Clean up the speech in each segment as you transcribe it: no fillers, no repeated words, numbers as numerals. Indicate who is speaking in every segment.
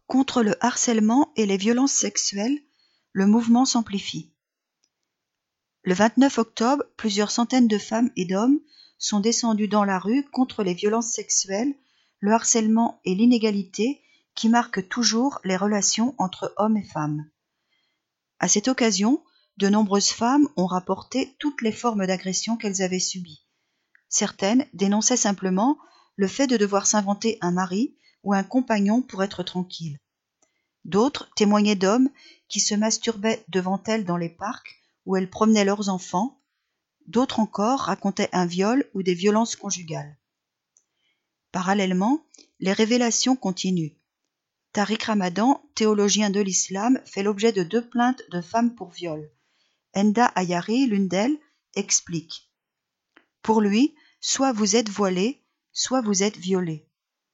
Speaker 1: Contre le harcèlement et les violences sexuelles, le mouvement s'amplifie. Le 29 octobre, plusieurs centaines de femmes et d'hommes sont descendus dans la rue contre les violences sexuelles, le harcèlement et l'inégalité qui marquent toujours les relations entre hommes et femmes. À cette occasion, de nombreuses femmes ont rapporté toutes les formes d'agression qu'elles avaient subies. Certaines dénonçaient simplement le fait de devoir s'inventer un mari ou un compagnon pour être tranquille. D'autres témoignaient d'hommes qui se masturbaient devant elles dans les parcs où elles promenaient leurs enfants. D'autres encore racontaient un viol ou des violences conjugales. Parallèlement, les révélations continuent. Tariq Ramadan, théologien de l'islam, fait l'objet de 2 plaintes de femmes pour viol. Enda Ayari, l'une d'elles, explique. Pour lui, soit vous êtes voilé, soit vous êtes violé.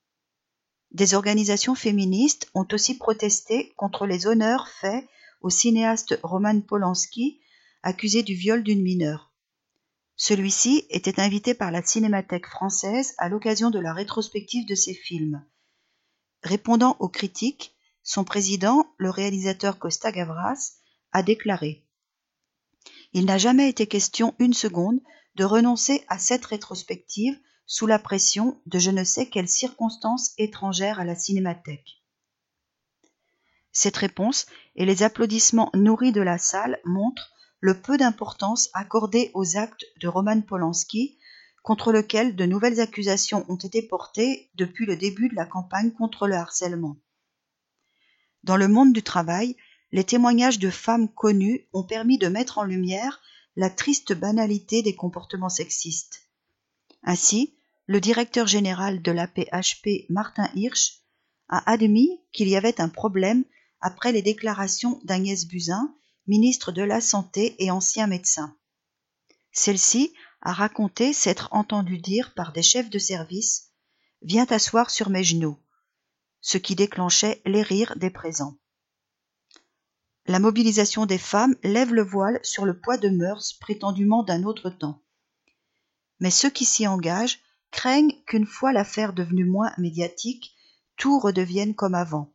Speaker 1: Des organisations féministes ont aussi protesté contre les honneurs faits au cinéaste Roman Polanski, accusé du viol d'une mineure. Celui-ci était invité par la Cinémathèque française à l'occasion de la rétrospective de ses films. Répondant aux critiques, son président, le réalisateur Costa Gavras, a déclaré « Il n'a jamais été question une seconde de renoncer à cette rétrospective sous la pression de je ne sais quelles circonstances étrangères à la Cinémathèque. » Cette réponse et les applaudissements nourris de la salle montrent le peu d'importance accordée aux actes de Roman Polanski, contre lequel de nouvelles accusations ont été portées depuis le début de la campagne contre le harcèlement. Dans le monde du travail, les témoignages de femmes connues ont permis de mettre en lumière la triste banalité des comportements sexistes. Ainsi, le directeur général de l'AP-HP, Martin Hirsch, a admis qu'il y avait un problème après les déclarations d'Agnès Buzyn, ministre de la Santé et ancien médecin. Celle-ci a raconté s'être entendue dire par des chefs de service « Viens t'asseoir sur mes genoux », ce qui déclenchait les rires des présents. La mobilisation des femmes lève le voile sur le poids de mœurs prétendument d'un autre temps. Mais ceux qui s'y engagent craignent qu'une fois l'affaire devenue moins médiatique, tout redevienne comme avant.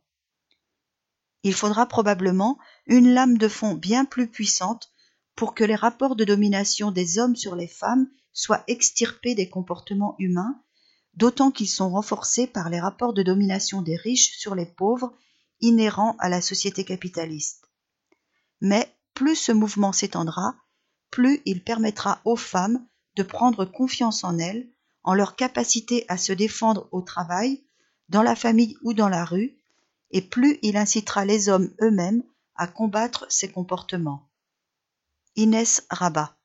Speaker 1: Il faudra probablement une lame de fond bien plus puissante pour que les rapports de domination des hommes sur les femmes soient extirpés des comportements humains, d'autant qu'ils sont renforcés par les rapports de domination des riches sur les pauvres inhérents à la société capitaliste. Mais plus ce mouvement s'étendra, plus il permettra aux femmes de prendre confiance en elles, en leur capacité à se défendre au travail, dans la famille ou dans la rue, et plus il incitera les hommes eux-mêmes à combattre ces comportements. Inès Rabat.